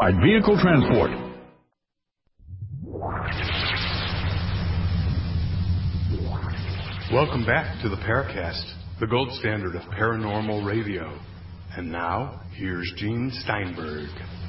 Certified vehicle transport. Welcome back to the Paracast, the gold standard of paranormal radio. And now, here's Gene Steinberg.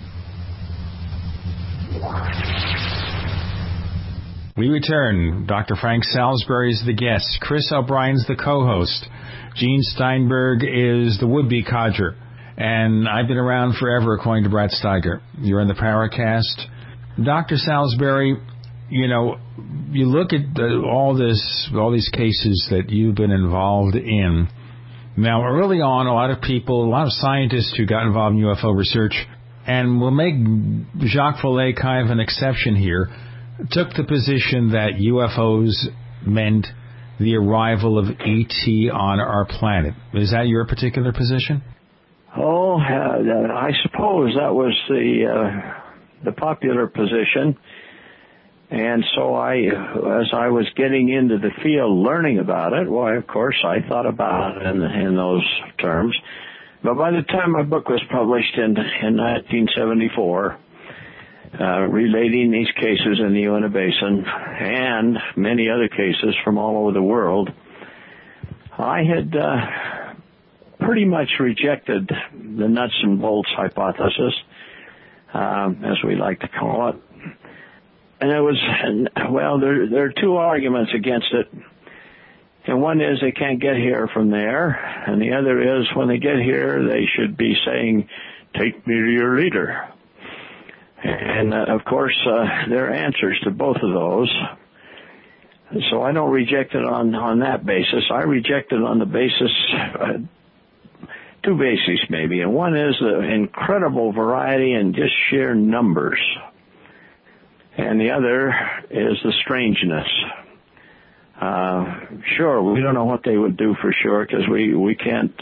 We return. Dr. Frank Salisbury is the guest. Chris O'Brien's the co-host. Gene Steinberg is the would-be codger. And I've been around forever, according to Brad Steiger. You're in the Paracast. Dr. Salisbury, you know, you look at all these cases that you've been involved in. Now, early on, a lot of people, a lot of scientists who got involved in UFO research, and we'll make Jacques Vallée kind of an exception here, took the position that UFOs meant the arrival of ET on our planet. Is that your particular position? Oh, I suppose that was the popular position. And so as I was getting into the field learning about it, why, of course, I thought about it in those terms. But by the time my book was published in 1974, relating these cases in the Uinta Basin and many other cases from all over the world, I had pretty much rejected the nuts and bolts hypothesis, as we like to call it. And it was, well, there are two arguments against it. And one is they can't get here from there. And the other is when they get here, they should be saying, "Take me to your leader." And, of course, there are answers to both of those. So I don't reject it on that basis. I reject it on the basis, two bases maybe. And one is the incredible variety and just sheer numbers. And the other is the strangeness. Sure, we don't know what they would do for sure because we can't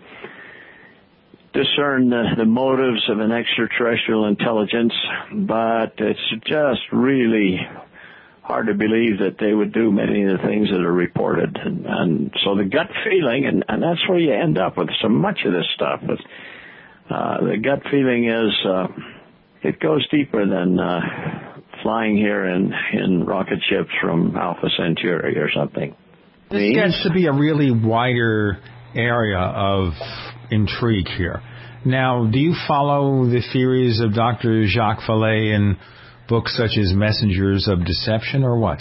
discern the motives of an extraterrestrial intelligence, but it's just really hard to believe that they would do many of the things that are reported. And so the gut feeling, and that's where you end up with so much of this stuff. The gut feeling is it goes deeper than flying here in rocket ships from Alpha Centauri or something. This gets to be a really wider area of intrigue here. Now, do you follow the theories of Dr. Jacques Vallée in books such as Messengers of Deception, or what?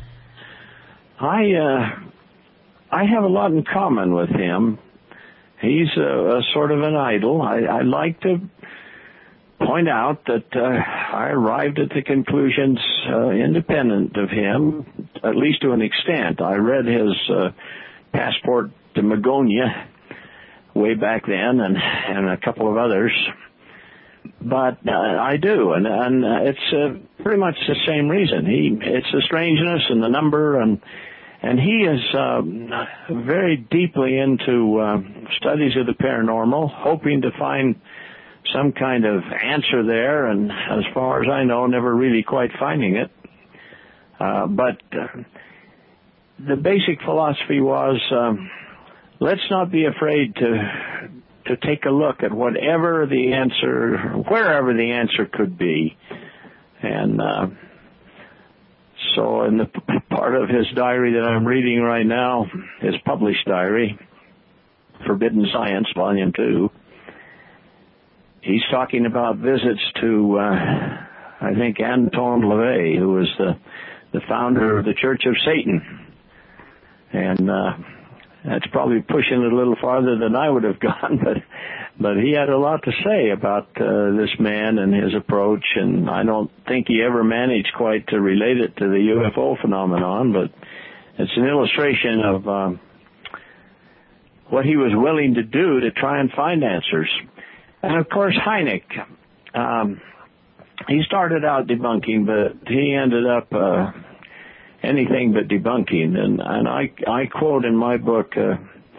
I have a lot in common with him. He's a sort of an idol. I like to point out that I arrived at the conclusions independent of him, at least to an extent. I read his Passport to Magonia way back then, and a couple of others. But I do, and it's pretty much the same reason. It's the strangeness and the number, and he is very deeply into studies of the paranormal, hoping to find some kind of answer there, and as far as I know, never really quite finding it. But the basic philosophy was, let's not be afraid to take a look at whatever the answer, wherever the answer could be. And so in the part of his diary that I'm reading right now, his published diary, Forbidden Science, Volume 2, he's talking about visits to, I think, Anton LaVey, who was the founder of the Church of Satan. And that's probably pushing it a little farther than I would have gone, but he had a lot to say about this man and his approach, and I don't think he ever managed quite to relate it to the UFO phenomenon, but it's an illustration of what he was willing to do to try and find answers. And, of course, Hynek, he started out debunking, but he ended up anything but debunking. And I quote in my book a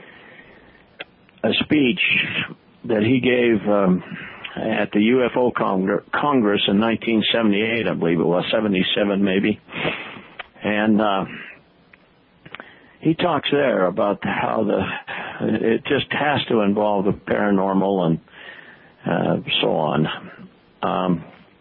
speech that he gave at the UFO Congress in 1978, I believe it was, 77 maybe. And he talks there about how it just has to involve the paranormal and so on.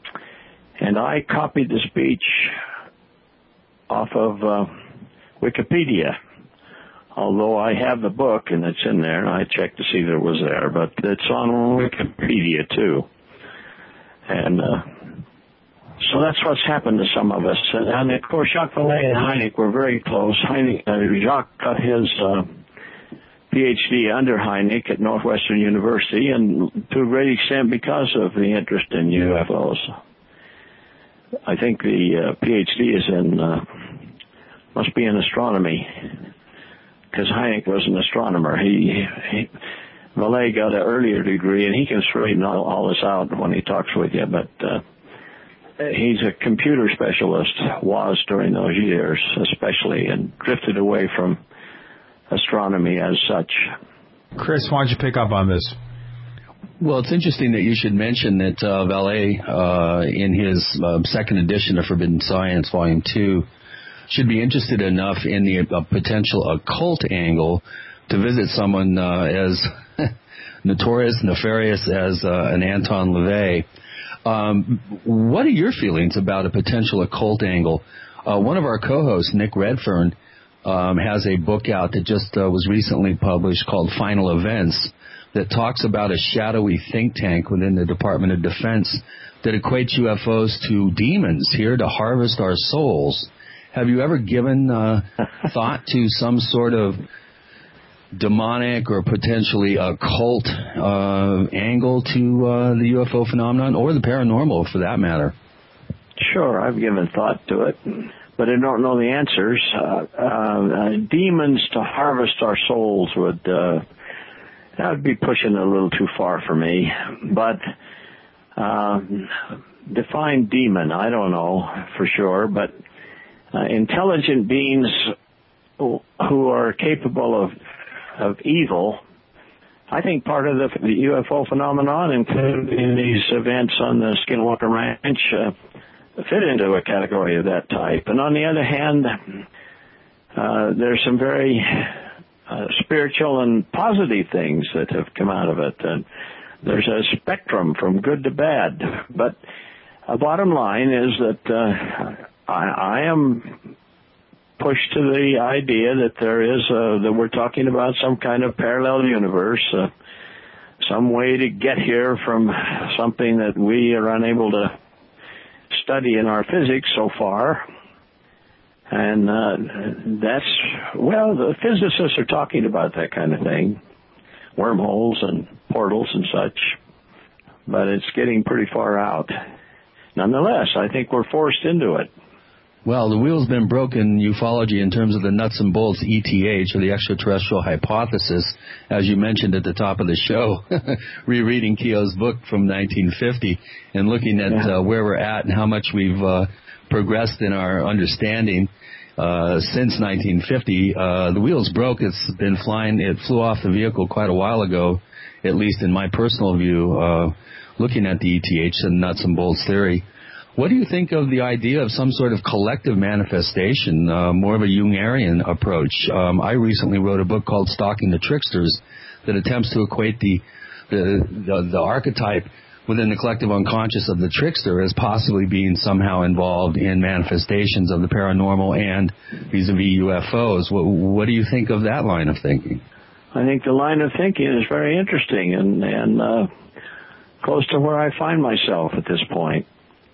And I copied the speech off of Wikipedia, although I have the book and it's in there, and I checked to see that it was there, but it's on Wikipedia too. And so that's what's happened to some of us. And of course, Jacques Vallée and Hynek were very close. Jacques got his PhD under Hynek at Northwestern University, and to a great extent because of the interest in UFOs. I think the PhD is must be in astronomy, because Hynek was an astronomer. Vallée got an earlier degree, and he can straighten all this out when he talks with you, but he's a computer specialist, was during those years especially, and drifted away from astronomy as such. Chris, why don't you pick up on this? Well, it's interesting that you should mention that Vallée, in his second edition of Forbidden Science, Volume 2, should be interested enough in the potential occult angle to visit someone as notorious, nefarious as an Anton LaVey. What are your feelings about a potential occult angle? One of our co-hosts, Nick Redfern, has a book out that just was recently published called Final Events, that talks about a shadowy think tank within the Department of Defense that equates UFOs to demons here to harvest our souls. Have you ever given thought to some sort of demonic or potentially occult angle to the UFO phenomenon, or the paranormal for that matter? Sure, I've given thought to it, but I don't know the answers. Demons to harvest our souls that would be pushing it a little too far for me. But define demon, I don't know for sure, but intelligent beings who are capable of evil, I think part of the UFO phenomenon, including these events on the Skinwalker Ranch, fit into a category of that type. And on the other hand, there's some very spiritual and positive things that have come out of it. And there's a spectrum from good to bad. But bottom line is that I am pushed to the idea that that we're talking about some kind of parallel universe, some way to get here from something that we are unable to study in our physics so far. And the physicists are talking about that kind of thing, wormholes and portals and such, but it's getting pretty far out. Nonetheless, I think we're forced into it. Well, the wheel's been broken ufology in terms of the nuts and bolts ETH, or the extraterrestrial hypothesis, as you mentioned at the top of the show, rereading Keogh's book from 1950 and looking at where we're at and how much we've progressed in our understanding since 1950. The wheel's broke. It's been flying. It flew off the vehicle quite a while ago, at least in my personal view, looking at the ETH and nuts and bolts theory. What do you think of the idea of some sort of collective manifestation, more of a Jungarian approach? I recently wrote a book called Stalking the Tricksters that attempts to equate the archetype within the collective unconscious of the trickster as possibly being somehow involved in manifestations of the paranormal and vis-a-vis UFOs. What do you think of that line of thinking? I think the line of thinking is very interesting and close to where I find myself at this point.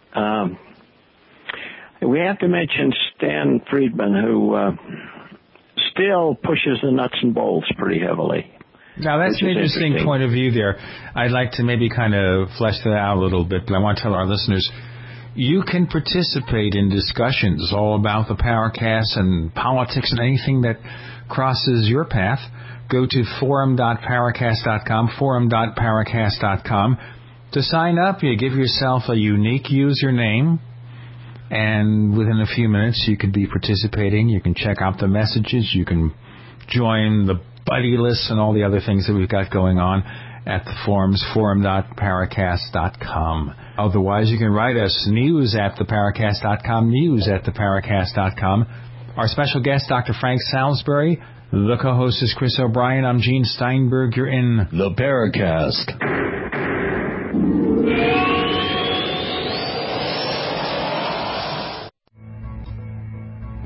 We have to mention Stan Friedman, who still pushes the nuts and bolts pretty heavily. Now, that's an interesting point of view there. I'd like to maybe kind of flesh that out a little bit, but I want to tell our listeners, you can participate in discussions all about the Paracast and politics and anything that crosses your path. Go to forum.paracast.com, forum.paracast.com. To sign up, you give yourself a unique username, and within a few minutes you could be participating. You can check out the messages. You can join the buddy lists and all the other things that we've got going on at the forums, forum.paracast.com. Otherwise, you can write us news@theparacast.com, news@theparacast.com. Our special guest, Dr. Frank Salisbury. The co-host is Chris O'Brien. I'm Gene Steinberg. You're in The Paracast.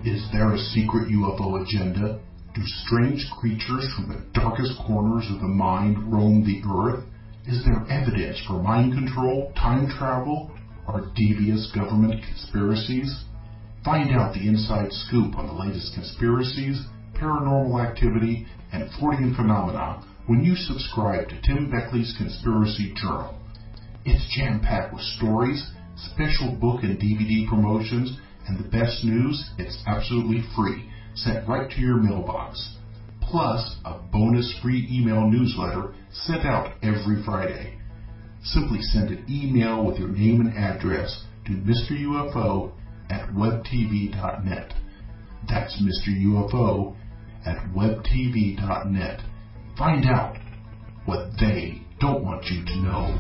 Is there a secret UFO agenda? Do strange creatures from the darkest corners of the mind roam the Earth? Is there evidence for mind control, time travel, or devious government conspiracies? Find out the inside scoop on the latest conspiracies, paranormal activity, and Fortean phenomena when you subscribe to Tim Beckley's Conspiracy Journal. It's jam-packed with stories, special book and DVD promotions, and the best news, it's absolutely free, sent right to your mailbox. Plus, a bonus free email newsletter sent out every Friday. Simply send an email with your name and address to MrUFO@webtv.net. That's MrUFO@webtv.net. Find out what they don't want you to know.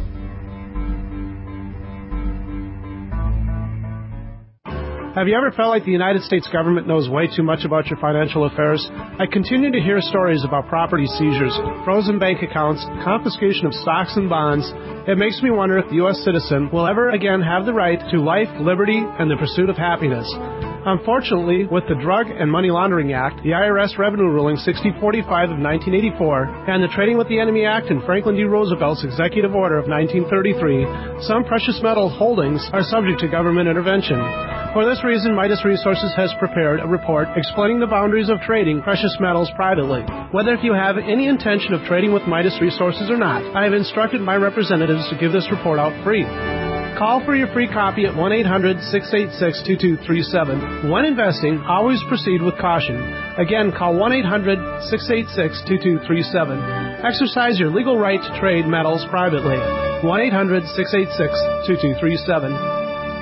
Have you ever felt like the United States government knows way too much about your financial affairs? I continue to hear stories about property seizures, frozen bank accounts, confiscation of stocks and bonds. It makes me wonder if the U.S. citizen will ever again have the right to life, liberty, and the pursuit of happiness. Unfortunately, with the Drug and Money Laundering Act, the IRS Revenue Ruling 6045 of 1984, and the Trading with the Enemy Act and Franklin D. Roosevelt's Executive Order of 1933, some precious metal holdings are subject to government intervention. For this reason, Midas Resources has prepared a report explaining the boundaries of trading precious metals privately. Whether if you have any intention of trading with Midas Resources or not, I have instructed my representatives to give this report out free. Call for your free copy at 1-800-686-2237. When investing, always proceed with caution. Again, call 1-800-686-2237. Exercise your legal right to trade metals privately. 1-800-686-2237.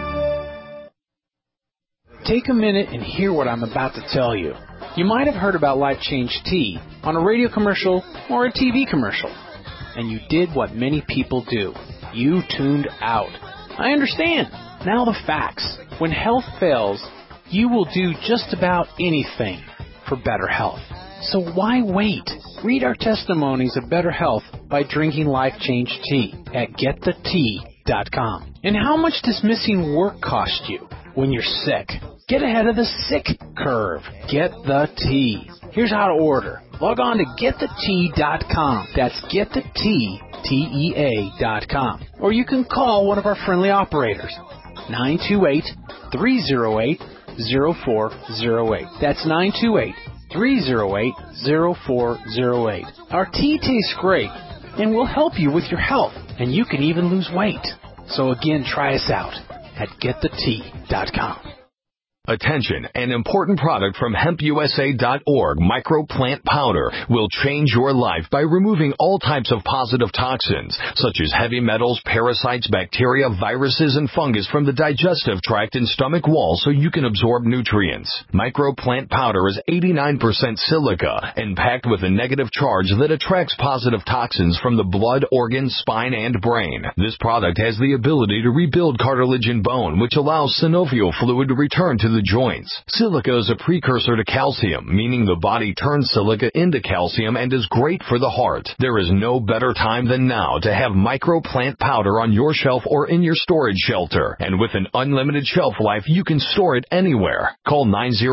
Take a minute and hear what I'm about to tell you. You might have heard about Life Change Tea on a radio commercial or a TV commercial, and you did what many people do. You tuned out. I understand. Now the facts. When health fails, you will do just about anything for better health. So why wait? Read our testimonies of better health by drinking Life Change Tea at GetTheTea.com. And how much does missing work cost you when you're sick? Get ahead of the sick curve. Get the tea. Here's how to order. Log on to GetTheTea.com. That's GetTheTea.com. Or you can call one of our friendly operators. 928-308-0408. That's 928-308-0408. Our tea tastes great and will help you with your health. And you can even lose weight. So again, try us out at GetTheTea.com. Attention, an important product from HempUSA.org, microplant powder, will change your life by removing all types of positive toxins, such as heavy metals, parasites, bacteria, viruses, and fungus from the digestive tract and stomach wall so you can absorb nutrients. Microplant powder is 89% silica and packed with a negative charge that attracts positive toxins from the blood, organs, spine, and brain. This product has the ability to rebuild cartilage and bone, which allows synovial fluid to return to the joints. Silica is a precursor to calcium, meaning the body turns silica into calcium and is great for the heart. There is no better time than now to have microplant powder on your shelf or in your storage shelter. And with an unlimited shelf life, you can store it anywhere. Call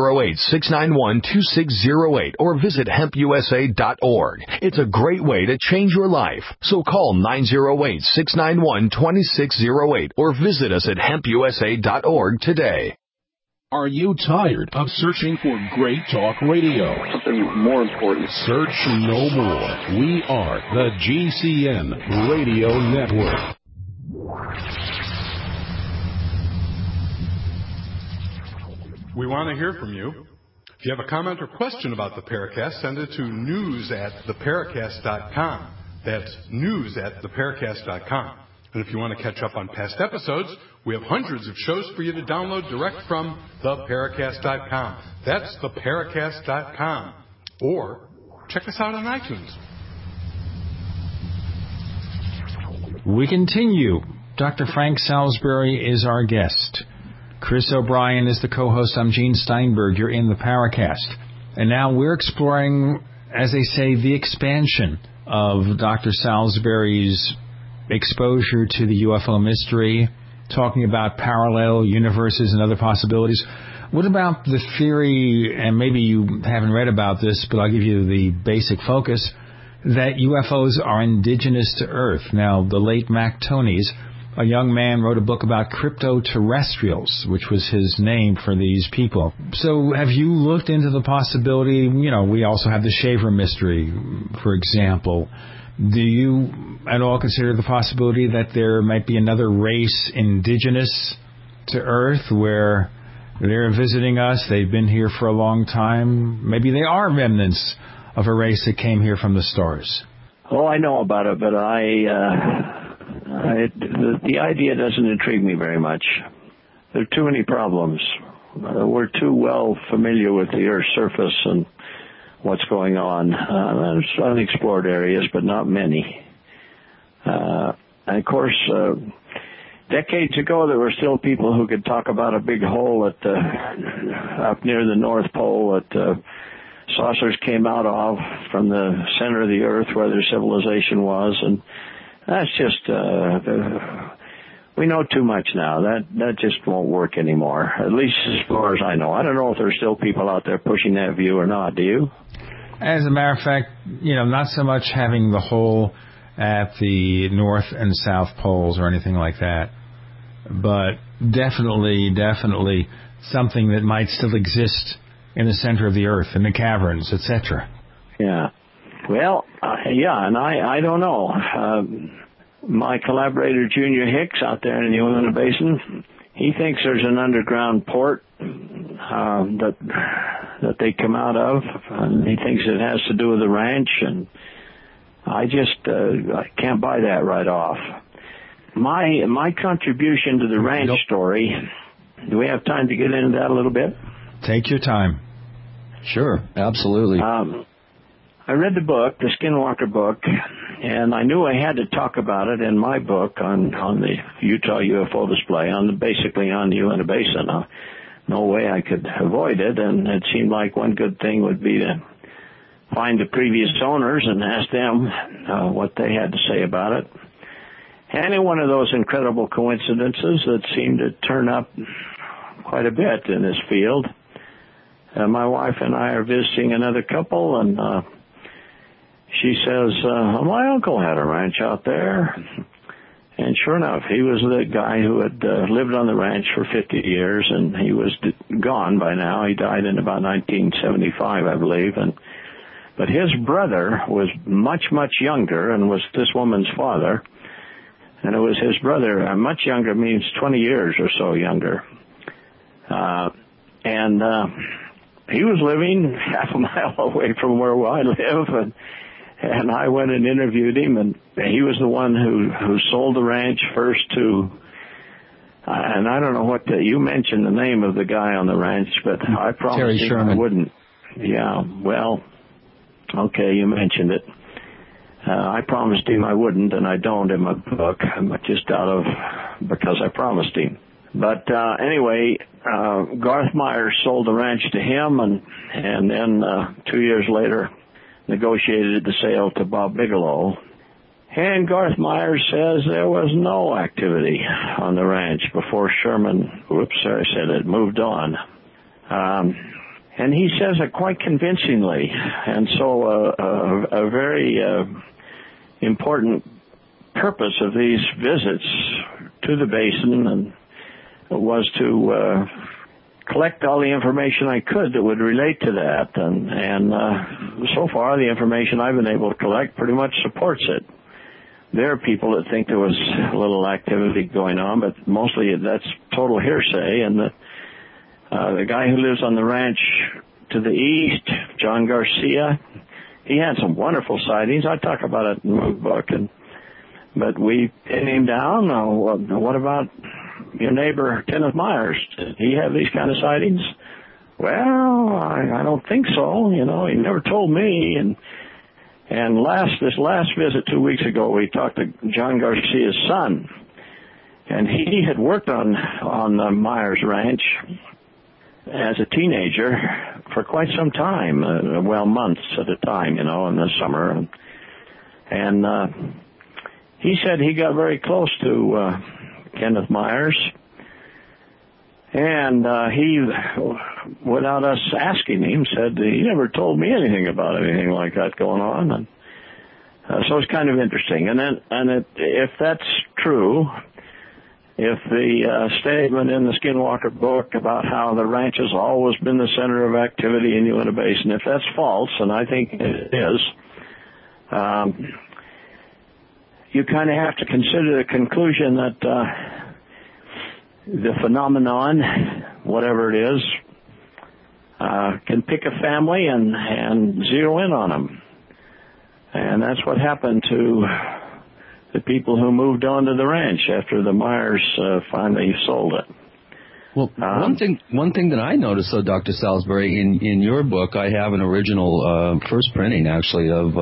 908-691-2608 or visit HempUSA.org. It's a great way to change your life. So call 908-691-2608 or visit us at HempUSA.org today. Are you tired of searching for great talk radio? Something more important. Search no more. We are the GCN Radio Network. We want to hear from you. If you have a comment or question about the Paracast, send it to news@theparacast.com. That's news@theparacast.com. And if you want to catch up on past episodes, we have hundreds of shows for you to download direct from theparacast.com. That's theparacast.com. Or check us out on iTunes. We continue. Dr. Frank Salisbury is our guest. Chris O'Brien is the co-host. I'm Gene Steinberg. You're in the Paracast. And now we're exploring, as they say, the expansion of Dr. Salisbury's exposure to the UFO mystery, talking about parallel universes and other possibilities. What about the theory, and maybe you haven't read about this, but I'll give you the basic focus, that UFOs are indigenous to Earth? Now, the late Mac Tonnies, a young man, wrote a book about crypto-terrestrials, which was his name for these people. So have you looked into the possibility, we also have the Shaver mystery, for example. Do you at all consider the possibility that there might be another race indigenous to Earth where they're visiting us, they've been here for a long time? Maybe they are remnants of a race that came here from the stars. Oh, I know about it, but the idea doesn't intrigue me very much. There are too many problems. We're too well familiar with the Earth's surface and what's going on. There's unexplored areas, but not many. And of course, decades ago, there were still people who could talk about a big hole up near the North Pole that saucers came out of from the center of the Earth where their civilization was, and that's just we know too much now. That just won't work anymore, at least as far as I know. I don't know if there's still people out there pushing that view or not. Do you? As a matter of fact, not so much having the hole at the North and South Poles or anything like that, but definitely something that might still exist in the center of the Earth, in the caverns, etc. Yeah. Well, and I don't know. My collaborator, Junior Hicks, out there in the Uinta Basin, he thinks there's an underground port that they come out of, and he thinks it has to do with the ranch, and I can't buy that right off. My contribution to the ranch story, do we have time to get into that a little bit? Take your time. Sure, absolutely. I read the book, the Skinwalker book, and I knew I had to talk about it in my book on the Utah UFO display, basically on the Uinta Basin. No way I could avoid it, and it seemed like one good thing would be to find the previous owners and ask them what they had to say about it. And in one of those incredible coincidences that seemed to turn up quite a bit in this field, my wife and I are visiting another couple, and she says, my uncle had a ranch out there. And sure enough, he was the guy who had lived on the ranch for 50 years, and he was gone by now. He died in about 1975, I believe. But his brother was much, much younger and was this woman's father. And it was his brother, much younger means 20 years or so younger. He was living half a mile away from where I live, and I went and interviewed him, and he was the one who sold the ranch first to, and I don't know you mentioned the name of the guy on the ranch, but I promised Terry him Sherman. I wouldn't. Yeah, well, okay, you mentioned it. I promised him I wouldn't, and I don't in my book. I'm just because I promised him. But anyway, Garth Myers sold the ranch to him, and then 2 years later negotiated the sale to Bob Bigelow. And Garth Myers says there was no activity on the ranch before Sherman, had moved on. And he says it quite convincingly. And so a very important purpose of these visits to the basin was to collect all the information I could that would relate to that. And so far, the information I've been able to collect pretty much supports it. There are people that think there was a little activity going on, but mostly that's total hearsay. And the guy who lives on the ranch to the east, John Garcia, he had some wonderful sightings. I talk about it in my book. But we pinned him down. What about your neighbor, Kenneth Myers? Did he have these kind of sightings? Well, I don't think so. He never told me. And this last visit 2 weeks ago, we talked to John Garcia's son. And he had worked on the Myers Ranch as a teenager for quite some time, months at a time, in the summer. And he said he got very close to Kenneth Myers. And he, without us asking him, said he never told me anything about anything like that going on. And so it's kind of interesting. If that's true, if the statement in the Skinwalker book about how the ranch has always been the center of activity in Uinta Basin, if that's false, and I think it is, you kind of have to consider the conclusion that the phenomenon, whatever it is, can pick a family and zero in on them. And that's what happened to the people who moved on to the ranch after the Myers finally sold it. Well, one thing that I noticed, though, Dr. Salisbury, in your book, I have an original first printing, actually, of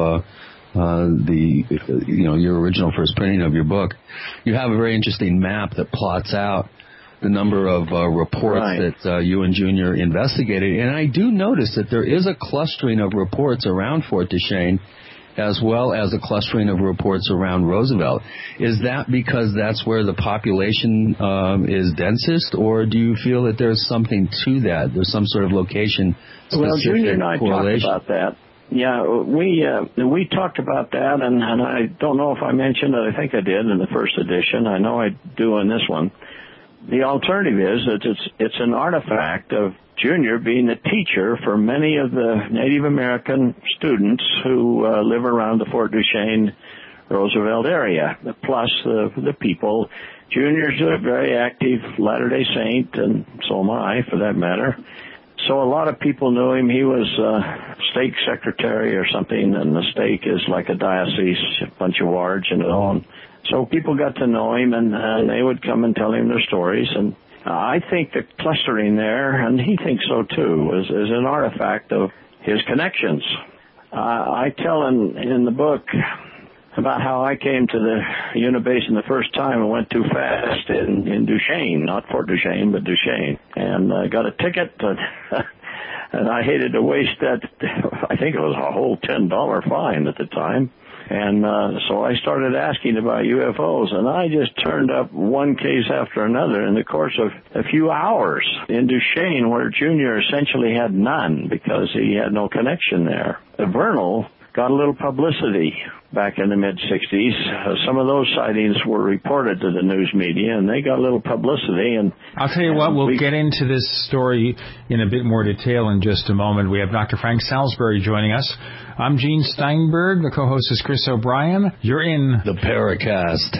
your original first printing of your book. You have a very interesting map that plots out the number of reports that you and Junior investigated. And I do notice that there is a clustering of reports around Fort Duchesne as well as a clustering of reports around Roosevelt. Is that because that's where the population is densest, or do you feel that there's something to that? There's some sort of location-specific Well, Junior and I correlation? talked about that. Yeah, we talked about that, and I don't know if I mentioned it. I think I did in the first edition. I know I do in this one. The alternative is that it's an artifact of Junior being the teacher for many of the Native American students who live around the Fort Duchesne, Roosevelt area, plus the people. Junior's a very active Latter-day Saint, and so am I, for that matter. So a lot of people knew him. He was stake secretary or something, and the stake is like a diocese, a bunch of wards and all. And so people got to know him, and they would come and tell him their stories. And I think the clustering there, and he thinks so too, is an artifact of his connections. I tell in the book about how I came to the Uinta Basin the first time and went too fast in Duchesne, not Fort Duchesne, but Duchesne, and got a ticket, and I hated to waste that. I think it was a whole $10 fine at the time. And so I started asking about UFOs, and I just turned up one case after another in the course of a few hours in Duchesne, where Junior essentially had none because he had no connection there. Vernal got a little publicity back in the mid-'60s. Some of those sightings were reported to the news media, and they got a little publicity. And I'll tell you what, we'll get into this story in a bit more detail in just a moment. We have Dr. Frank Salisbury joining us. I'm Gene Steinberg. The co-host is Chris O'Brien. You're in the Paracast.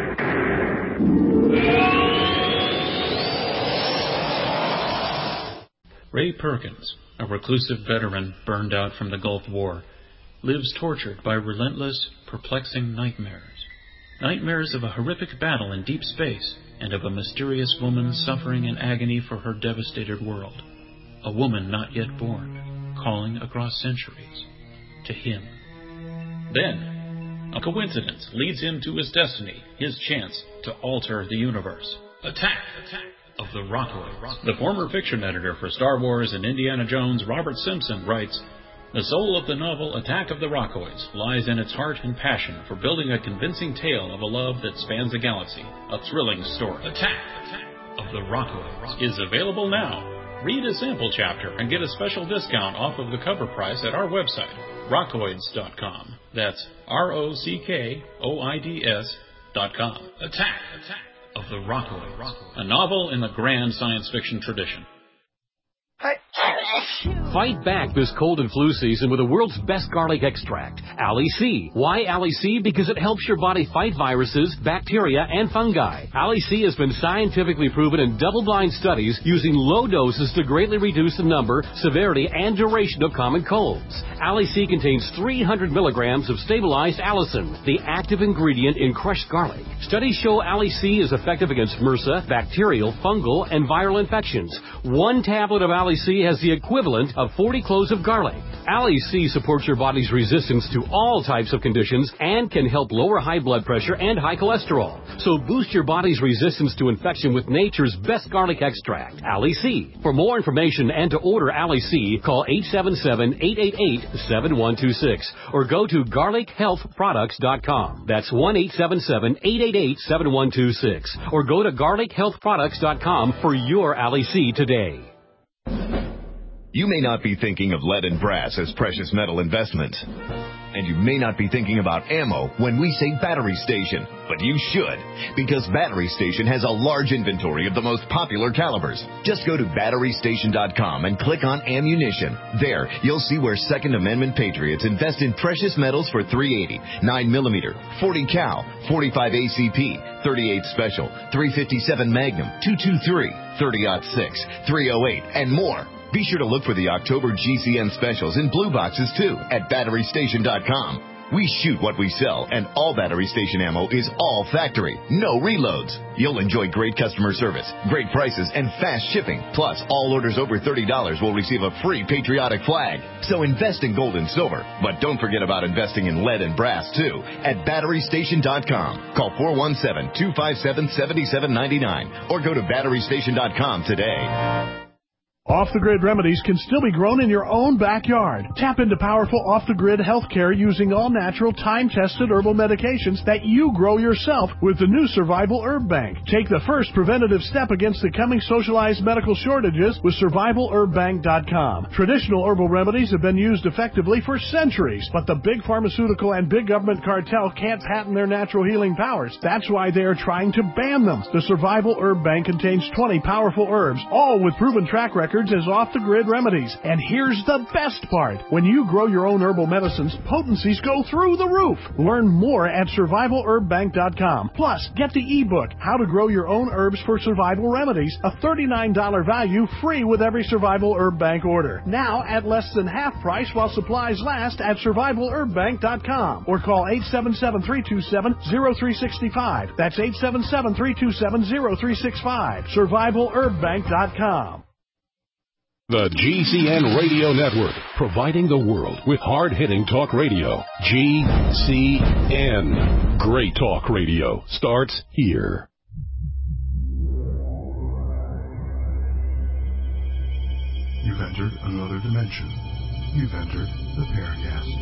Ray Perkins, a reclusive veteran burned out from the Gulf War, lives tortured by relentless, perplexing nightmares. Nightmares of a horrific battle in deep space and of a mysterious woman suffering in agony for her devastated world. A woman not yet born, calling across centuries to him. Then, a coincidence leads him to his destiny, his chance to alter the universe. Attack of the Rockoids. The former fiction editor for Star Wars and Indiana Jones, Robert Simpson, writes, "The soul of the novel Attack of the Rockoids lies in its heart and passion for building a convincing tale of a love that spans a galaxy, a thrilling story. Attack of the Rockoids is available now. Read a sample chapter and get a special discount off of the cover price at our website, rockoids.com. That's ROCKOIDS.com. Attack of the Rockoids, a novel in the grand science fiction tradition." Fight back this cold and flu season with the world's best garlic extract, Ali C. Why Ali C? Because it helps your body fight viruses, bacteria, and fungi. Ali C has been scientifically proven in double-blind studies using low doses to greatly reduce the number, severity, and duration of common colds. Ali C contains 300 milligrams of stabilized allicin, the active ingredient in crushed garlic. Studies show Ali C is effective against MRSA, bacterial, fungal, and viral infections. One tablet of Ali C has the equivalent of 40 cloves of garlic. Ali-C supports your body's resistance to all types of conditions and can help lower high blood pressure and high cholesterol. So boost your body's resistance to infection with nature's best garlic extract, Ali-C. For more information and to order Ali-C, call 877-888-7126 or go to garlichealthproducts.com. That's 1-877-888-7126 or go to garlichealthproducts.com for your Ali-C today. You may not be thinking of lead and brass as precious metal investments. And you may not be thinking about ammo when we say Battery Station. But you should, because Battery Station has a large inventory of the most popular calibers. Just go to BatteryStation.com and click on Ammunition. There, you'll see where Second Amendment patriots invest in precious metals for .380, 9mm, 40 cal, 45 ACP, 38 Special, 357 Magnum, 223, 30-06, 308, and more. Be sure to look for the October GCN specials in blue boxes, too, at BatteryStation.com. We shoot what we sell, and all Battery Station ammo is all factory, no reloads. You'll enjoy great customer service, great prices, and fast shipping. Plus, all orders over $30 will receive a free patriotic flag. So invest in gold and silver, but don't forget about investing in lead and brass, too, at BatteryStation.com. Call 417-257-7799 or go to BatteryStation.com today. Off-the-grid remedies can still be grown in your own backyard. Tap into powerful off-the-grid healthcare using all-natural, time-tested herbal medications that you grow yourself with the new Survival Herb Bank. Take the first preventative step against the coming socialized medical shortages with SurvivalHerbBank.com. Traditional herbal remedies have been used effectively for centuries, but the big pharmaceutical and big government cartel can't patent their natural healing powers. That's why they are trying to ban them. The Survival Herb Bank contains 20 powerful herbs, all with proven track records as off-the-grid remedies. And here's the best part. When you grow your own herbal medicines, potencies go through the roof. Learn more at SurvivalHerbBank.com. Plus, get the ebook, How to Grow Your Own Herbs for Survival Remedies, a $39 value, free with every Survival Herb Bank order. Now at less than half price while supplies last at SurvivalHerbBank.com. Or call 877-327-0365. That's 877-327-0365. SurvivalHerbBank.com. The GCN Radio Network, providing the world with hard-hitting talk radio. GCN. Great talk radio starts here. You've entered another dimension. You've entered the Paracast.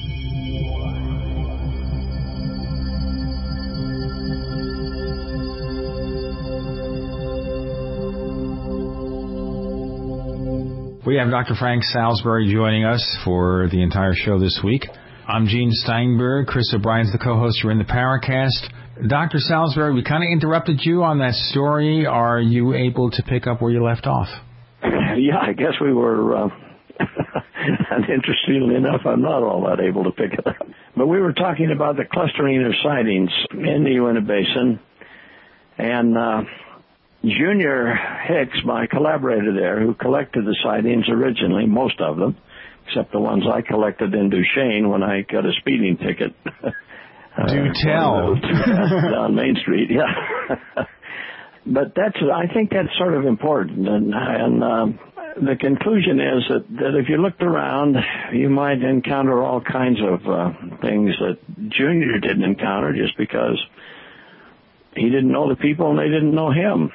We have Dr. Frank Salisbury joining us for the entire show this week. I'm Gene Steinberg. Chris O'Brien's the co-host. You're in the Paracast. Dr. Salisbury, we kind of interrupted you on that story. Are you able to pick up where you left off? Yeah, I guess we were, and interestingly enough, I'm not all that able to pick it up. But we were talking about the clustering of sightings in the Uinta Basin, and Junior Hicks, my collaborator there, who collected the sightings originally, most of them, except the ones I collected in Duchesne when I got a speeding ticket. Do tell. Down Main Street, yeah. But I think that's sort of important. And the conclusion is that if you looked around, you might encounter all kinds of things that Junior didn't encounter just because he didn't know the people and they didn't know him.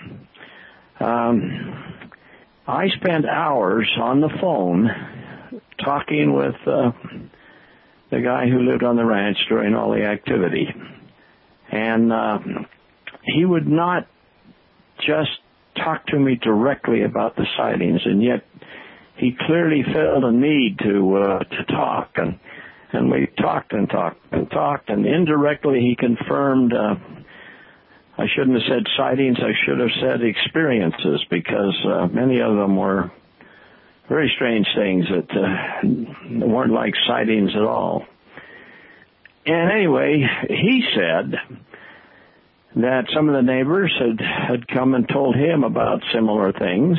I spent hours on the phone talking with the guy who lived on the ranch during all the activity. And he would not just talk to me directly about the sightings, and yet he clearly felt a need to talk. And we talked and indirectly he confirmed I shouldn't have said sightings, I should have said experiences, because many of them were very strange things that weren't like sightings at all. And anyway, he said that some of the neighbors had come and told him about similar things,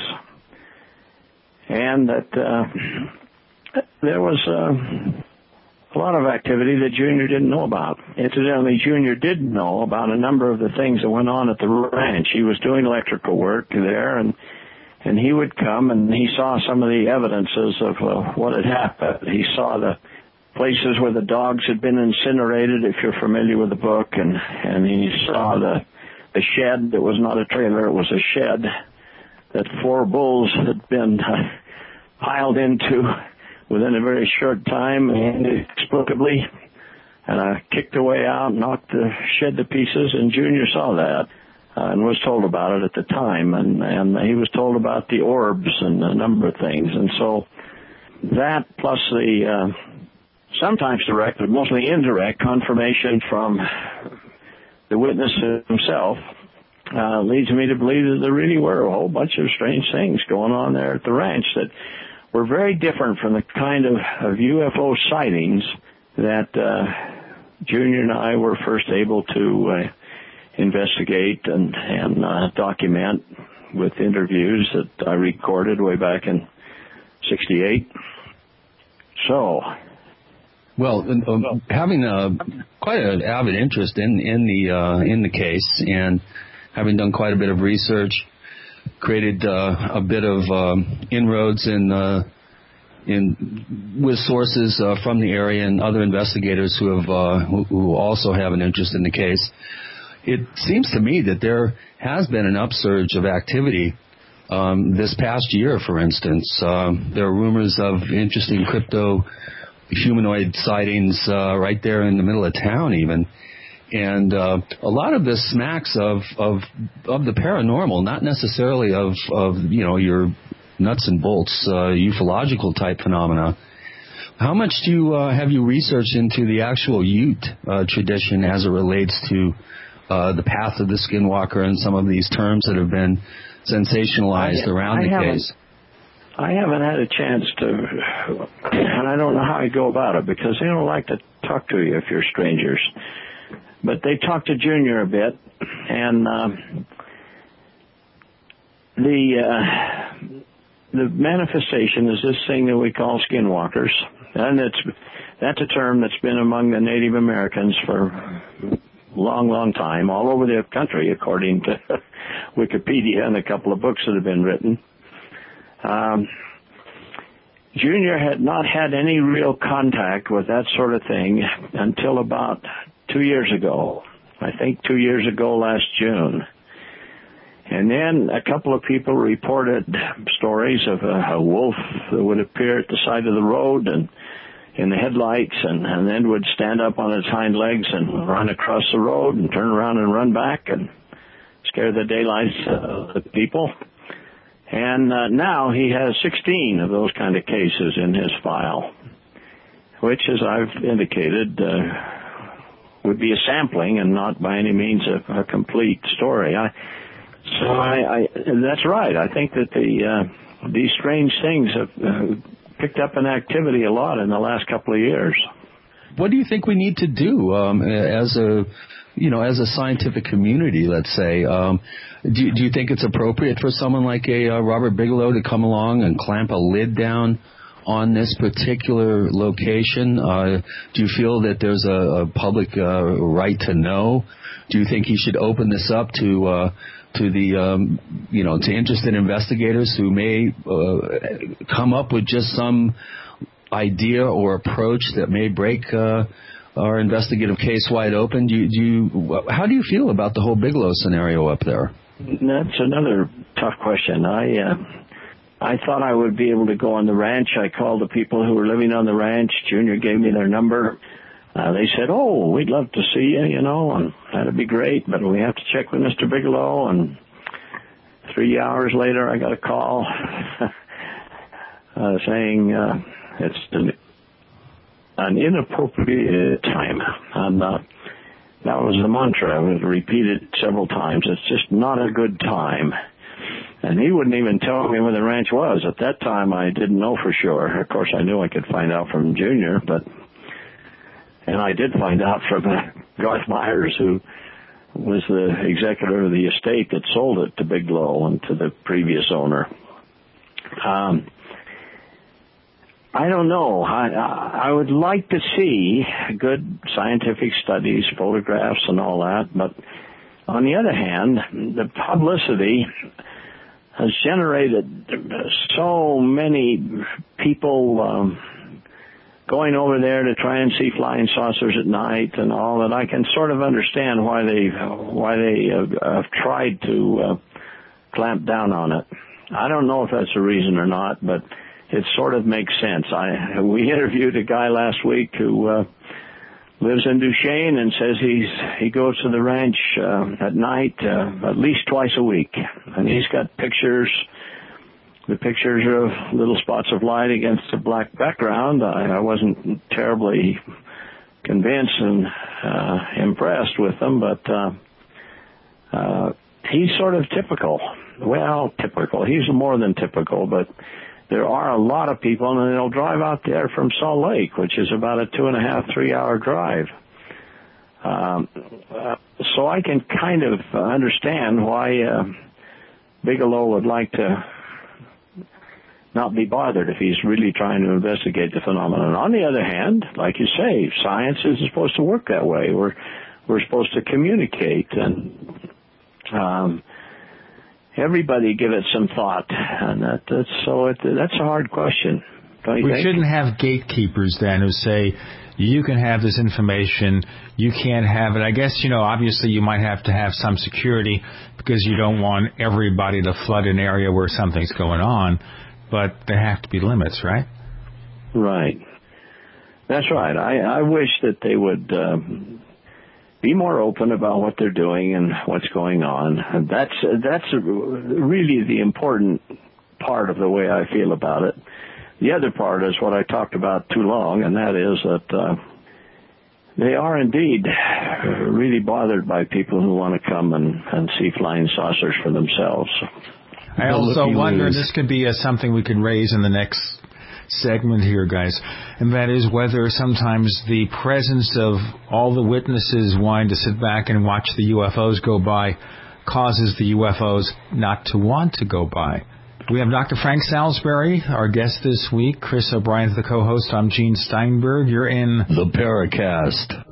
and that there was a lot of activity that Junior didn't know about. Incidentally, Junior did know about a number of the things that went on at the ranch. He was doing electrical work there, and And he would come and he saw some of the evidences of what had happened. He saw the places where the dogs had been incinerated, if you're familiar with the book, and he saw the shed that was not a trailer, it was a shed that 4 bulls had been piled into within a very short time, inexplicably, and kicked the way out, knocked the shed to pieces, and Junior saw that and was told about it at the time, and he was told about the orbs and a number of things. And so that plus the sometimes direct, but mostly indirect confirmation from the witness himself leads me to believe that there really were a whole bunch of strange things going on there at the ranch that were very different from the kind of UFO sightings that Junior and I were first able to investigate and document with interviews that I recorded way back in '68. So, well, having quite an avid interest in the case, and having done quite a bit of research, created a bit of inroads with sources from the area and other investigators who also have an interest in the case. It seems to me that there has been an upsurge of activity this past year, for instance. There are rumors of interesting crypto humanoid sightings right there in the middle of town even. And a lot of this smacks of the paranormal, not necessarily of your nuts and bolts ufological type phenomena. How much have you researched into the actual Ute tradition as it relates to the path of the Skinwalker and some of these terms that have been sensationalized around the case? I haven't had a chance to, and I don't know how I go about it because they don't like to talk to you if you're strangers. But they talked to Junior a bit, and the manifestation is this thing that we call skinwalkers, and that's a term that's been among the Native Americans for a long, long time, all over the country, according to Wikipedia and a couple of books that have been written. Junior had not had any real contact with that sort of thing until about 2 years ago. I think 2 years ago last June. And then a couple of people reported stories of a wolf that would appear at the side of the road and in the headlights and then would stand up on its hind legs and run across the road and turn around and run back and scare the daylights out of the people. And now he has 16 of those kind of cases in his file, which, as I've indicated, would be a sampling and not by any means a complete story. That's right. I think that these strange things have picked up in activity a lot in the last couple of years. What do you think we need to do as a scientific community, let's say? Do you think it's appropriate for someone like a Robert Bigelow to come along and clamp a lid down on this particular location? Do you feel that there's a public right to know? Do you think he should open this up to interested investigators who may come up with just some idea or approach that may break our investigative case wide open? How do you feel about the whole Bigelow scenario up there? That's another tough question. I thought I would be able to go on the ranch. I called the people who were living on the ranch. Junior gave me their number. They said, "Oh, we'd love to see you, and that'd be great, but we have to check with Mr. Bigelow." And 3 hours later, I got a call saying it's an inappropriate time. And that was the mantra. It was repeated several times. It's just not a good time. And he wouldn't even tell me where the ranch was. At that time, I didn't know for sure. Of course, I knew I could find out from Junior, and I did find out from Garth Myers, who was the executor of the estate that sold it to Bigelow and to the previous owner. I don't know. I would like to see good scientific studies, photographs, and all that. But on the other hand, the publicity has generated so many people going over there to try and see flying saucers at night and all that. I can sort of understand why they have tried to clamp down on it. I don't know if that's a reason or not, but it sort of makes sense. We interviewed a guy last week who lives in Duchesne and says he goes to the ranch at night at least twice a week, and he's got pictures. The pictures of little spots of light against a black background. I wasn't terribly convinced and impressed with them, but he's sort of typical. Well, typical. He's more than typical, but there are a lot of people, and they'll drive out there from Salt Lake, which is about a 2.5, 3 hour drive. So I can kind of understand why Bigelow would like to not be bothered if he's really trying to investigate the phenomenon. On the other hand, like you say, science isn't supposed to work that way. We're supposed to communicate, and everybody give it some thought, and that's a hard question. Don't you think? We shouldn't have gatekeepers then who say, you can have this information, you can't have it. I guess, obviously you might have to have some security because you don't want everybody to flood an area where something's going on. But there have to be limits, right? Right. That's right. I wish that they would be more open about what they're doing and what's going on. And that's really the important part of the way I feel about it. The other part is what I talked about too long, and that is that they are indeed really bothered by people who want to come and see flying saucers for themselves. I also wonder, this could be something we could raise in the next segment here, guys, and that is whether sometimes the presence of all the witnesses wanting to sit back and watch the UFOs go by causes the UFOs not to want to go by. We have Dr. Frank Salisbury, our guest this week. Chris O'Brien's the co-host. I'm Gene Steinberg. You're in the Paracast.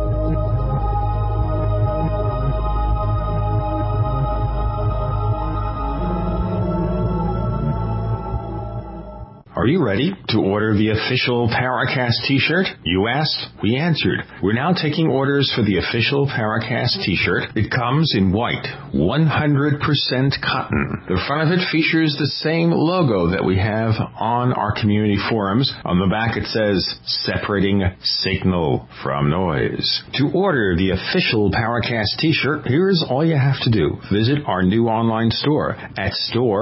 Are you ready to order the official Paracast t-shirt? You asked, we answered. We're now taking orders for the official Paracast t-shirt. It comes in white, 100% cotton. The front of it features the same logo that we have on our community forums. On the back it says, separating signal from noise. To order the official Paracast t-shirt, here's all you have to do. Visit our new online store at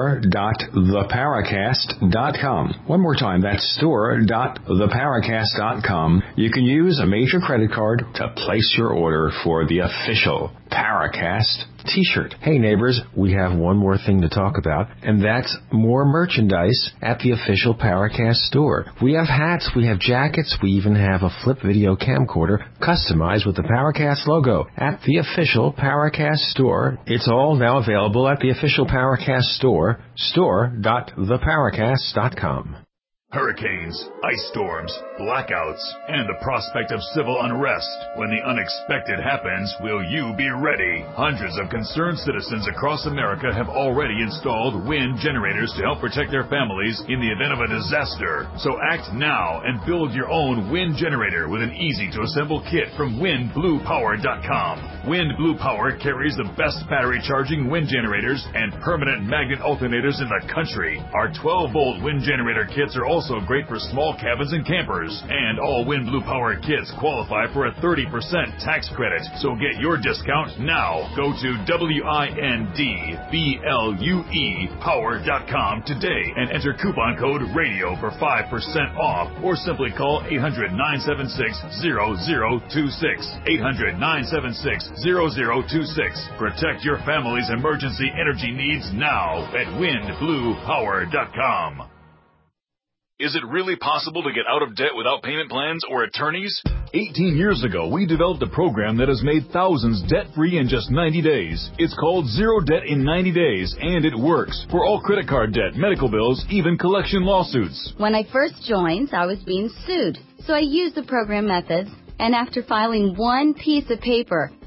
store.theparacast.com. One more time, that's store.theparacast.com. You can use a major credit card to place your order for the official Paracast t-shirt. Hey neighbors, we have one more thing to talk about, and that's more merchandise at the official Paracast store. We have hats, we have jackets, we even have a flip video camcorder customized with the Paracast logo at the official Paracast store. It's all now available at the official Paracast store, store.theparacast.com. Hurricanes, ice storms, blackouts, and the prospect of civil unrest. When the unexpected happens, will you be ready? Hundreds of concerned citizens across America have already installed wind generators to help protect their families in the event of a disaster. So act now and build your own wind generator with an easy-to-assemble kit from WindBluePower.com. Wind Blue Power carries the best battery charging wind generators and permanent magnet alternators in the country. Our 12-volt wind generator kits are also great for small cabins and campers. And all Wind Blue Power kits qualify for a 30% tax credit. So get your discount now. Go to WINDBLUE Power.com today and enter coupon code RADIO for 5% off, or simply call 800-976-0026. 800-976-0026. Protect your family's emergency energy needs now at WindBluePower.com. Is it really possible to get out of debt without payment plans or attorneys? 18 years ago, we developed a program that has made thousands debt-free in just 90 days. It's called Zero Debt in 90 Days, and it works for all credit card debt, medical bills, even collection lawsuits. When I first joined, I was being sued, so I used the program methods, and after filing one piece of paper,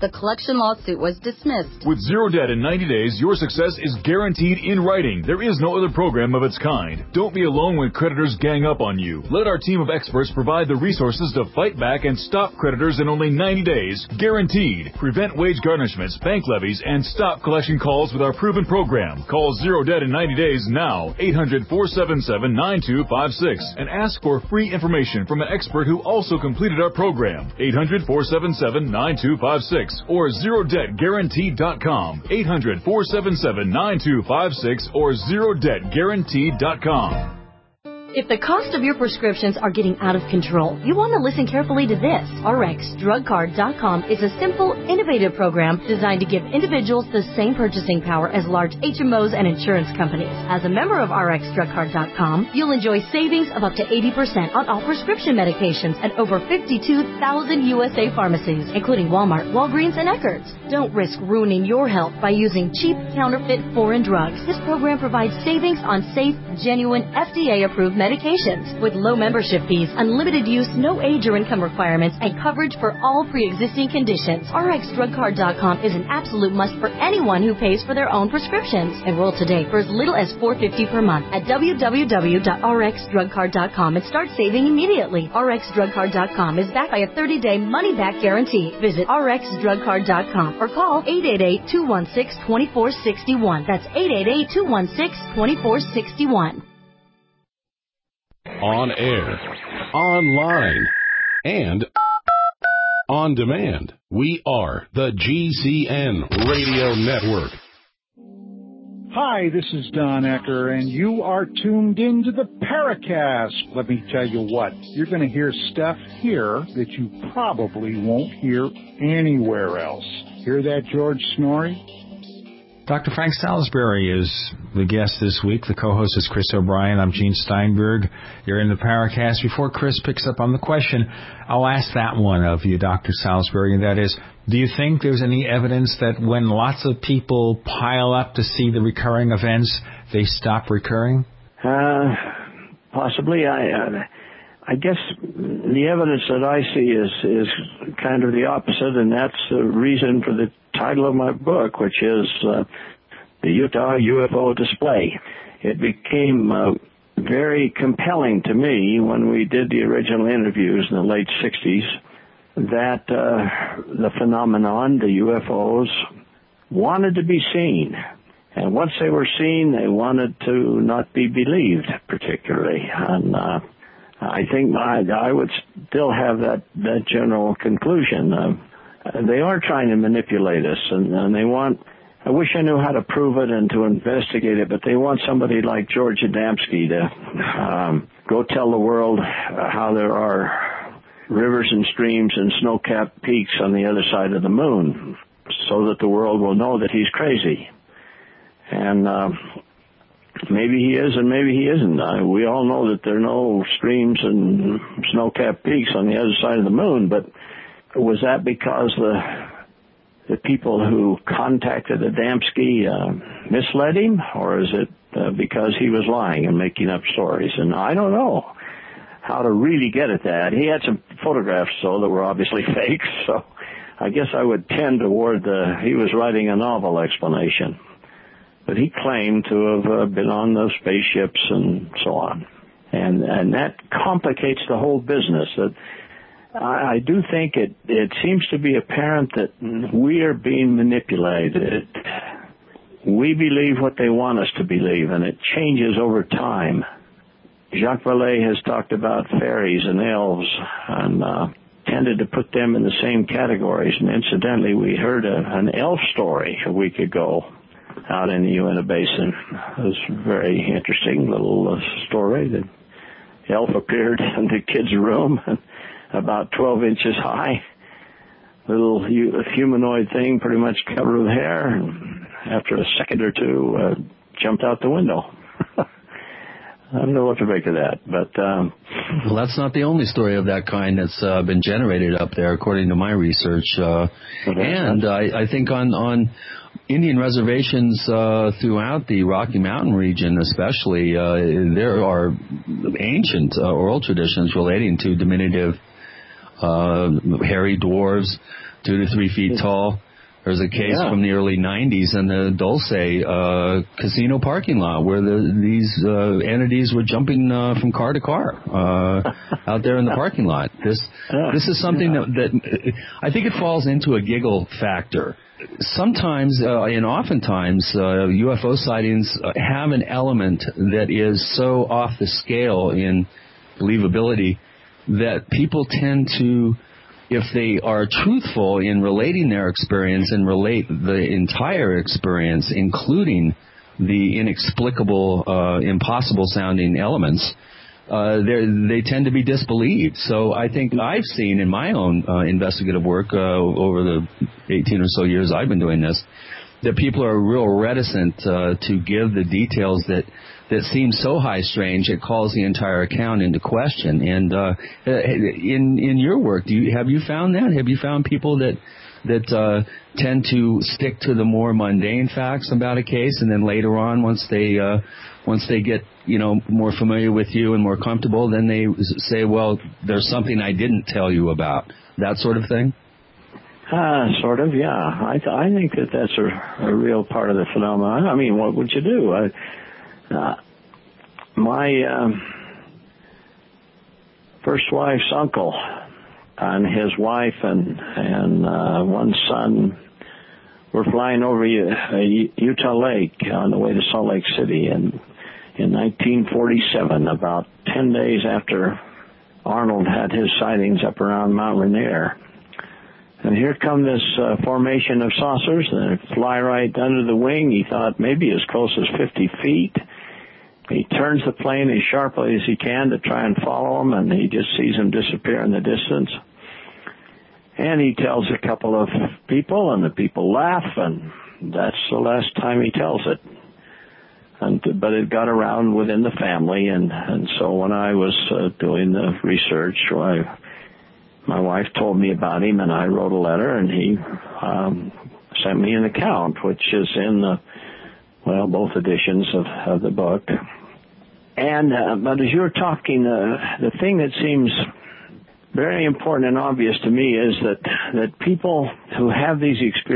The collection lawsuit was dismissed. With zero debt in 90 days, your success is guaranteed in writing. There is no other program of its kind. Don't be alone when creditors gang up on you. Let our team of experts provide the resources to fight back and stop creditors in only 90 days. Guaranteed. Prevent wage garnishments, bank levies, and stop collection calls with our proven program. Call Zero Debt in 90 days now. 800-477-9256 and ask for free information from an expert who also completed our program. 800-477-9256 or ZeroDebtGuaranteed.com. 800-477-9256 or ZeroDebtGuaranteed.com. If the cost of your prescriptions are getting out of control, you want to listen carefully to this. RxDrugCard.com is a simple, innovative program designed to give individuals the same purchasing power as large HMOs and insurance companies. As a member of RxDrugCard.com, you'll enjoy savings of up to 80% on all prescription medications at over 52,000 USA pharmacies, including Walmart, Walgreens, and Eckerd's. Don't risk ruining your health by using cheap, counterfeit foreign drugs. This program provides savings on safe, genuine, FDA-approved medications with low membership fees, unlimited use, no age or income requirements, and coverage for all pre-existing conditions. RxDrugCard.com is an absolute must for anyone who pays for their own prescriptions. Enroll today for as little as $4.50 per month at www.rxdrugcard.com and start saving immediately. RxDrugCard.com is backed by a 30-day money-back guarantee. Visit RxDrugCard.com or call 888-216-2461. That's 888-216-2461. On air, online, and on demand. We are the GCN Radio Network. Hi, this is Don Ecker, and you are tuned into the Paracast. Let me tell you what, you're going to hear stuff here that you probably won't hear anywhere else. Hear that, George Snorri? Dr. Frank Salisbury is the guest this week. The co-host is Chris O'Brien. I'm Gene Steinberg. You're in the Paracast. Before Chris picks up on the question, I'll ask that one of you, Dr. Salisbury, and that is, do you think there's any evidence that when lots of people pile up to see the recurring events, they stop recurring? Possibly. I guess the evidence that I see is kind of the opposite, and that's the reason for the title of my book, which is The Utah UFO Display. It became very compelling to me when we did the original interviews in the late 60s that the phenomenon, the UFOs, wanted to be seen. And once they were seen, they wanted to not be believed particularly. And I think I would still have that general conclusion. They are trying to manipulate us, and they want, I wish I knew how to prove it and to investigate it, but they want somebody like George Adamski to go tell the world how there are rivers and streams and snow-capped peaks on the other side of the moon so that the world will know that he's crazy. And maybe he is and maybe he isn't. We all know that there are no streams and snow-capped peaks on the other side of the moon, but was that because the people who contacted Adamski misled him, or is it because he was lying and making up stories? And I don't know how to really get at that. He had some photographs, though, that were obviously fakes, so I guess I would tend toward he was writing a novel explanation. But he claimed to have been on those spaceships and so on. And that complicates the whole business. That I do think it seems to be apparent that we are being manipulated. We believe what they want us to believe, and it changes over time. Jacques Vallée has talked about fairies and elves and tended to put them in the same categories. And incidentally, we heard an elf story a week ago out in the Uinta Basin. It was a very interesting little story. The elf appeared in the kid's room, about 12 inches high, little humanoid thing pretty much covered with hair, and after a second or two, jumped out the window. I don't know what to make of that, but... Well, that's not the only story of that kind that's been generated up there, according to my research. And I think on Indian reservations throughout the Rocky Mountain region especially, there are ancient oral traditions relating to diminutive hairy dwarves 2 to 3 feet tall. There's a case from the early 90s in the Dulce casino parking lot where these entities were jumping from car to car out there in the parking lot. This is something that I think it falls into a giggle factor. Sometimes and oftentimes UFO sightings have an element that is so off the scale in believability that people tend to, if they are truthful in relating their experience and relate the entire experience, including the inexplicable, impossible-sounding elements, they tend to be disbelieved. So I think I've seen in my own investigative work over the 18 or so years I've been doing this, that people are real reticent to give the details that seem so high strange it calls the entire account into question. And in your work, have you found that? Have you found people that tend to stick to the more mundane facts about a case, and then later on, once they get more familiar with you and more comfortable, then they say, well, there's something I didn't tell you about, that sort of thing? Sort of, yeah. I think that's a real part of the phenomenon. I mean, what would you do? My first wife's uncle and his wife and one son were flying over Utah Lake on the way to Salt Lake City in 1947, about 10 days after Arnold had his sightings up around Mount Rainier. And here come this formation of saucers, and they fly right under the wing. He thought maybe as close as 50 feet. He turns the plane as sharply as he can to try and follow them, and he just sees them disappear in the distance. And he tells a couple of people, and the people laugh, and that's the last time he tells it. But it got around within the family, and so when I was doing the research, my wife told me about him, and I wrote a letter, and he sent me an account, which is in both editions of the book. And but as you're talking, the thing that seems very important and obvious to me is that people who have these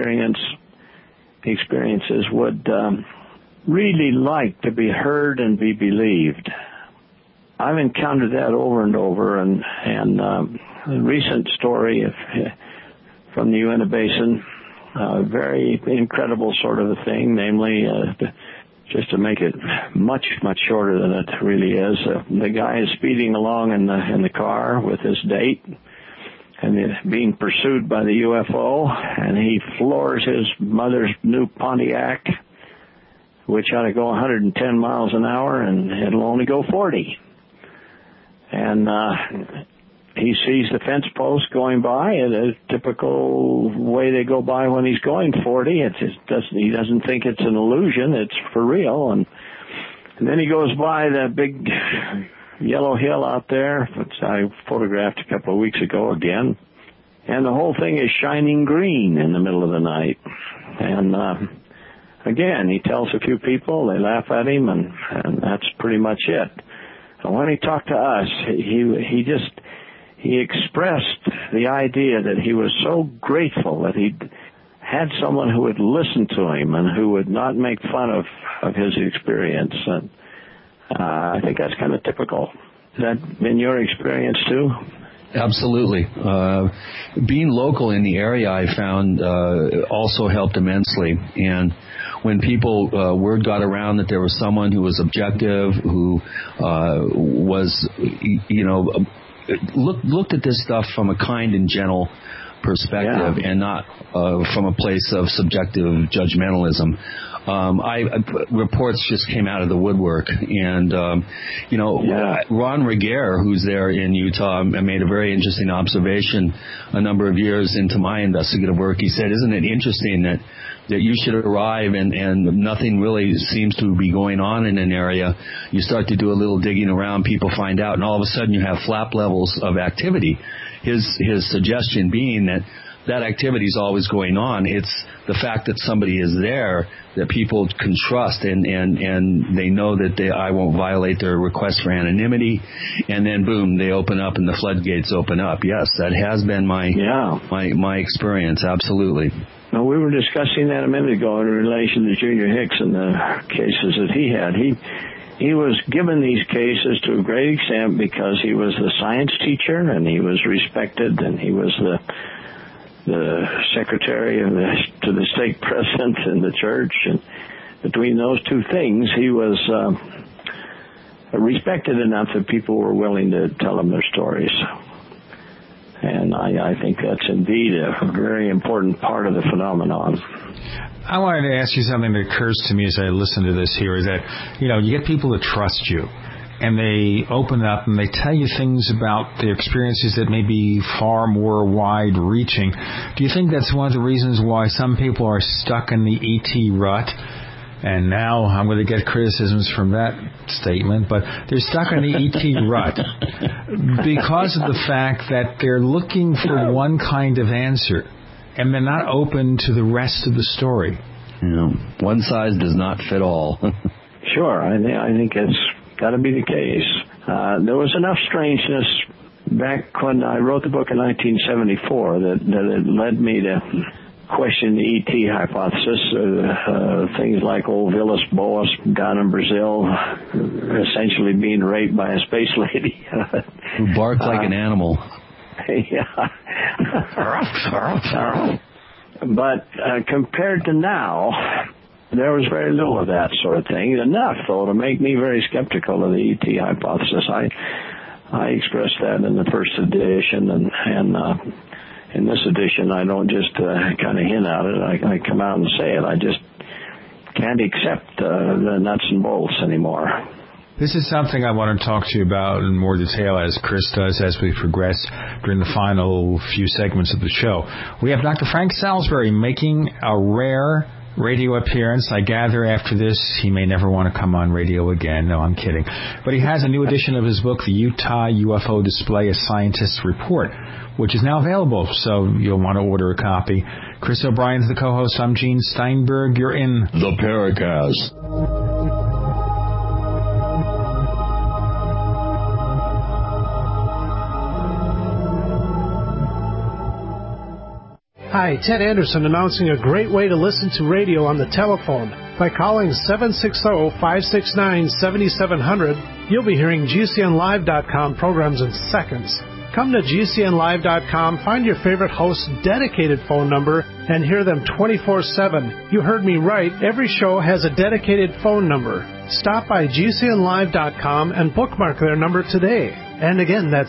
experiences would really like to be heard and be believed. I've encountered that over and over, and a recent story from the Uinta Basin, very incredible sort of a thing, namely, just to make it much, much shorter than it really is, the guy is speeding along in the car with his date, and being pursued by the UFO, and he floors his mother's new Pontiac, which ought to go 110 miles an hour, and it'll only go 40. And he sees the fence post going by, and a typical way they go by when he's going 40. He doesn't think it's an illusion; it's for real. And then he goes by that big yellow hill out there, which I photographed a couple of weeks ago again, and the whole thing is shining green in the middle of the night. And again, he tells a few people, they laugh at him, and that's pretty much it. And when he talked to us, he expressed the idea that he was so grateful that he had someone who would listen to him and who would not make fun of his experience. And I think that's kind of typical. Has that been your experience too? Absolutely. Being local in the area, I found also helped immensely. And when people, word got around that there was someone who was objective, who was, looked at this stuff from a kind and gentle perspective, and not from a place of subjective judgmentalism. Reports just came out of the woodwork, and Ron Regehr, who's there in Utah, made a very interesting observation a number of years into my investigative work. He said, "Isn't it interesting that you should arrive and nothing really seems to be going on in an area? You start to do a little digging around, people find out, and all of a sudden you have flap levels of activity." His suggestion being that that activity is always going on. It's the fact that somebody is there that people can trust, and they know that I won't violate their request for anonymity, and then boom, they open up and the floodgates open up. Yes, that has been my experience, absolutely. Now, we were discussing that a minute ago in relation to Junior Hicks and the cases that he had. He was given these cases to a great extent because he was the science teacher and he was respected, and he was the secretary to the stake president in the church. And between those two things, he was respected enough that people were willing to tell him their stories. And I think that's indeed a very important part of the phenomenon. I wanted to ask you something that occurs to me as I listen to this here, is that, you get people that trust you, and they open up and they tell you things about their experiences that may be far more wide-reaching. Do you think that's one of the reasons why some people are stuck in the E.T. rut? And now I'm going to get criticisms from that statement, but they're stuck in the E.T. rut because of the fact that they're looking for one kind of answer, and they're not open to the rest of the story. One size does not fit all. Sure, I think it's got to be the case. There was enough strangeness back when I wrote the book in 1974 that it led me to question the E.T. hypothesis. Things like old Villas Boas down in Brazil essentially being raped by a space lady. Who barked like an animal. But compared to now, there was very little of that sort of thing. Enough, though, to make me very skeptical of the E.T. hypothesis. I expressed that in the first edition, and in this edition, I don't just kind of hint at it. I come out and say it. I just can't accept the nuts and bolts anymore. This is something I want to talk to you about in more detail, as Chris does, as we progress during the final few segments of the show. We have Dr. Frank Salisbury making a rare radio appearance. I gather after this he may never want to come on radio again. No, I'm kidding. But he has a new edition of his book, The Utah UFO Display, A Scientist's Report, which is now available, so you'll want to order a copy. Chris O'Brien's the co-host. I'm Gene Steinberg. You're in The Paracast. Hi, Ted Anderson announcing a great way to listen to radio on the telephone. By calling 760-569-7700, you'll be hearing GCNlive.com programs in seconds. Come to GCNlive.com, find your favorite host's dedicated phone number, and hear them 24/7. You heard me right. Every show has a dedicated phone number. Stop by GCNlive.com and bookmark their number today. And again, that's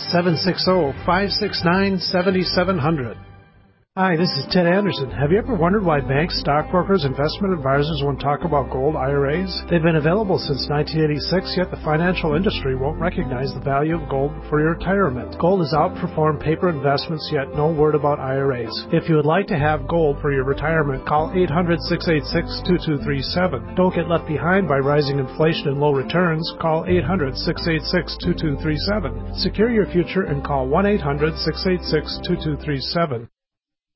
760-569-7700. Hi, this is Ted Anderson. Have you ever wondered why banks, stockbrokers, investment advisors won't talk about gold IRAs? They've been available since 1986, yet the financial industry won't recognize the value of gold for your retirement. Gold has outperformed paper investments, yet no word about IRAs. If you would like to have gold for your retirement, call 800-686-2237. Don't get left behind by rising inflation and low returns. Call 800-686-2237. Secure your future and call 1-800-686-2237.